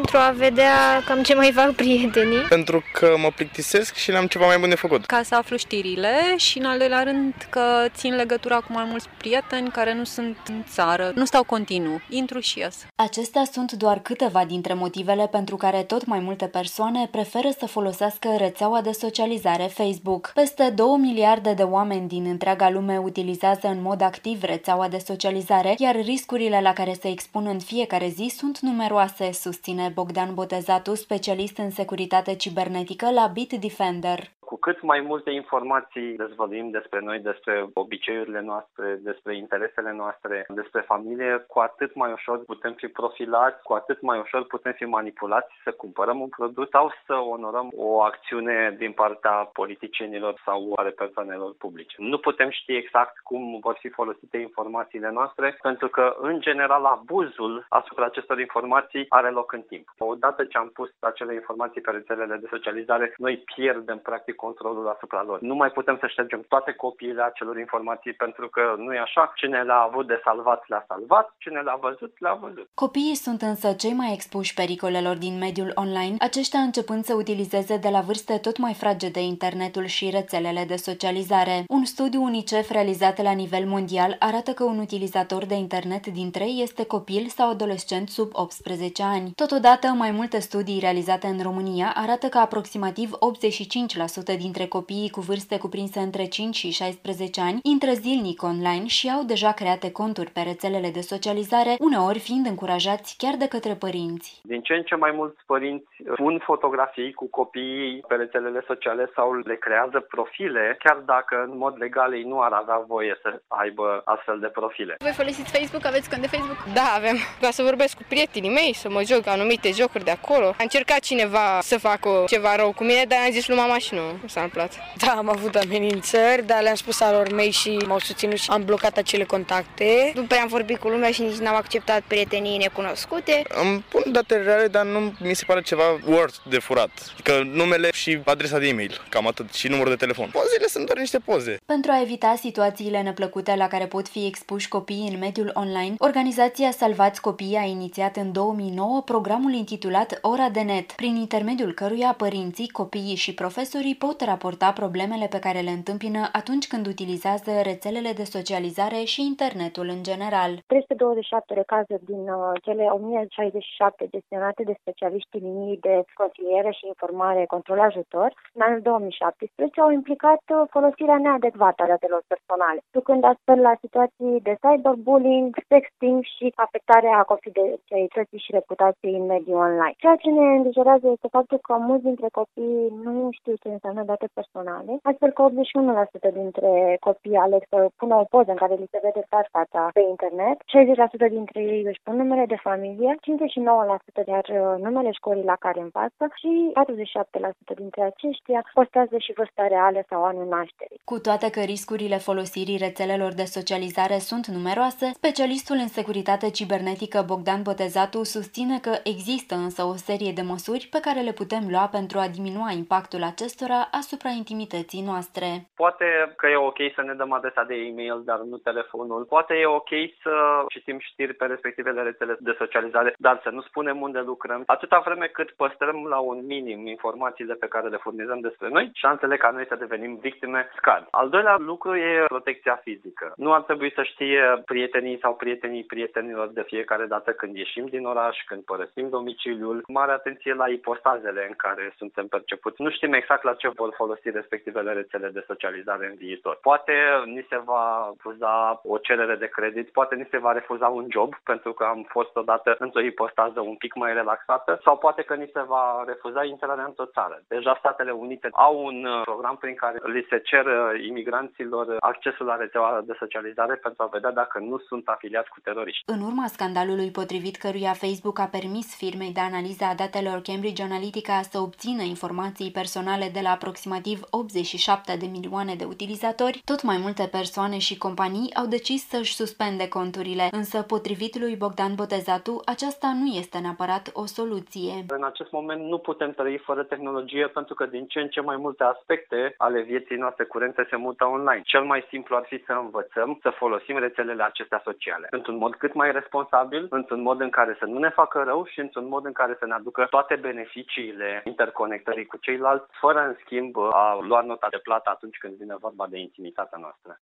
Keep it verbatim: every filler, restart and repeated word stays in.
pentru a vedea cam ce mai fac prietenii. Pentru că mă plictisesc și n-am ceva mai bun de făcut. Ca să aflu știrile și, în al doilea rând, că țin legătura cu mai mulți prieteni care nu sunt în țară. Nu stau continuu, intru și ies. Acestea sunt doar câteva dintre motivele pentru care tot mai multe persoane preferă să folosească rețeaua de socializare Facebook. Peste două miliarde de oameni din întreaga lume utilizează în mod activ rețeaua de socializare, iar riscurile la care se expun în fiecare zi sunt numeroase, susține Bogdan Botezatu, specialist în securitate cibernetică la Bitdefender. Cu cât mai multe informații dezvăluim despre noi, despre obiceiurile noastre, despre interesele noastre, despre familie, cu atât mai ușor putem fi profilați, cu atât mai ușor putem fi manipulați să cumpărăm un produs sau să onorăm o acțiune din partea politicienilor sau ale persoanelor publice. Nu putem ști exact cum vor fi folosite informațiile noastre, pentru că, în general, abuzul asupra acestor informații are loc în timp. Odată ce am pus acele informații pe rețelele de socializare, noi pierdem, practic, controlul asupra lor. Nu mai putem să ștergem toate copiile acelor informații, pentru că nu e așa. Cine le-a avut de salvat, le-a salvat, cine le-a văzut, le-a văzut. Copiii sunt însă cei mai expuși pericolelor din mediul online, aceștia începând să utilizeze de la vârste tot mai fragede internetul și rețelele de socializare. Un studiu UNICEF realizat la nivel mondial arată că un utilizator de internet din trei este copil sau adolescent sub optsprezece ani. Totodată, mai multe studii realizate în România arată că aproximativ optzeci și cinci la sută dintre copiii cu vârste cuprinse între cinci și șaisprezece ani intră zilnic online și au deja create conturi pe rețelele de socializare, uneori fiind încurajați chiar de către părinți. Din ce în ce mai mulți părinți pun fotografii cu copiii pe rețelele sociale sau le creează profile, chiar dacă în mod legal ei nu ar avea voie să aibă astfel de profile. Voi folosiți Facebook? Aveți cont de Facebook? Da, avem. Ca să vorbesc cu prietenii mei, să mă joc anumite jocuri de acolo. A încercat cineva să facă ceva rău cu mine, dar am zis lui mama și nu. Nu s-a întâmplat. Da, am avut amenințări, dar le-am spus alor mei și m-au susținut și am blocat acele contacte. Nu prea am vorbit cu lumea și nici n-am acceptat prietenii necunoscute. Îmi pun date reale, dar nu mi se pare ceva worth de furat. Adică numele și adresa de e-mail, cam atât, și numărul de telefon. Pozele sunt doar niște poze. Pentru a evita situațiile neplăcute la care pot fi expuși copiii în mediul online, organizația Salvați Copiii a inițiat în două mii nouă programul intitulat Ora de Net, prin intermediul căruia părinții, copiii și profesorii pot raporta problemele pe care le întâmpină atunci când utilizează rețelele de socializare și internetul în general. trei sute douăzeci și șapte de cazuri din uh, cele o mie șaizeci și șapte gestionate de specialiștii linii de consiliere și informare, control, ajutor, în anul două mii șaptesprezece au implicat uh, folosirea neadecvată a datelor personale, ducând astfel la situații de cyberbullying, sexting și afectarea confidențialității și reputației în mediul online. Ceea ce ne îngrijorează este faptul că mulți dintre copii nu știu ce înseamnă date personale, astfel că optzeci și unu la sută dintre copii aleg să pună o poză în care li se vede clar fața pe internet, șaizeci la sută dintre ei își pun numele de familie, cincizeci și nouă la sută iar numele școlii la care învață și patruzeci și șapte la sută dintre aceștia postează și vârsta reală sau anul nașterii. Cu toate că riscurile folosirii rețelelor de socializare sunt numeroase, specialistul în securitate cibernetică Bogdan Botezatu susține că există însă o serie de măsuri pe care le putem lua pentru a diminua impactul acestora asupra intimității noastre. Poate că e ok să ne dăm adresa de e-mail, dar nu telefonul. Poate e ok să citim știri pe respectivele rețele de socializare, dar să nu spunem unde lucrăm. Atâta vreme cât păstrăm la un minim informațiile pe care le furnizăm despre noi, șansele ca noi să devenim victime scad. Al doilea lucru e protecția fizică. Nu ar trebui să știe prietenii sau prietenii prietenilor de fiecare dată când ieșim din oraș, când părăsim domiciliul. Mare atenție la ipostazele în care suntem percepuți. Nu știm exact la ce vor folosi respectivele rețele de socializare în viitor. Poate ni se va refuza o cerere de credit, poate ni se va refuza un job pentru că am fost odată într-o ipostază un pic mai relaxată sau poate că ni se va refuza intrarea într-o țară. Deja Statele Unite au un program prin care li se cer imigranților accesul la rețeaua de socializare pentru a vedea dacă nu sunt afiliați cu teroriști. În urma scandalului potrivit căruia Facebook a permis firmei de analiză a datelor Cambridge Analytica să obțină informații personale de la aproximativ optzeci și șapte de milioane de utilizatori, tot mai multe persoane și companii au decis să-și suspende conturile, însă potrivit lui Bogdan Botezatu, aceasta nu este neapărat o soluție. În acest moment nu putem trăi fără tehnologie pentru că din ce în ce mai multe aspecte ale vieții noastre curente se mută online. Cel mai simplu ar fi să învățăm să folosim rețelele acestea sociale într-un mod cât mai responsabil, într-un mod în care să nu ne facă rău și într-un mod în care să ne aducă toate beneficiile interconectării cu ceilalți, fără în schimb a lua nota de plată atunci când vine vorba de intimitatea noastră.